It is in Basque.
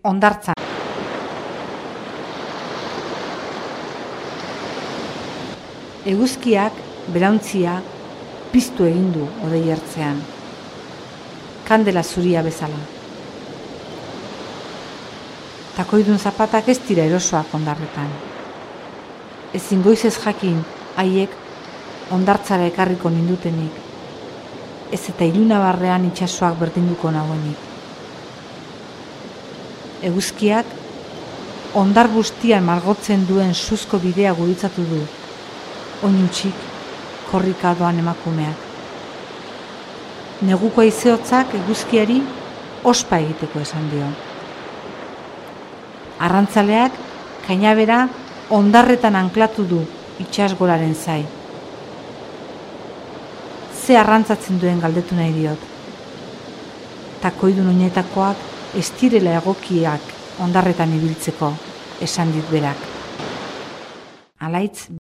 hondartzan. Eguzkiak belauntzia piztu egin du hodei ertzean, kandela zuria bezala. Takoidun zapatak ez dira erosoak hondarretan. Ezin goizez jakin haiek hondartzara ekarriko nindutenik, ez eta ilunabarrean itsasoak berdinduko nagoenik. Eguzkiak hondar bustian margotzen duen suzko bidea gurutzatu du, oin utzik korrika doan emakumeak. Neguko haizehotzak eguzkiari ospa egiteko esan dio. Arrantzaleak kainabera hondarretan anklatu du itsasgoraren zai. Ze arrantzatzen duen galdetu nahi diot. Takoidun oinetakoak ez direla egokiak hondarretan ibiltzeko, esan dit berak. Alaitz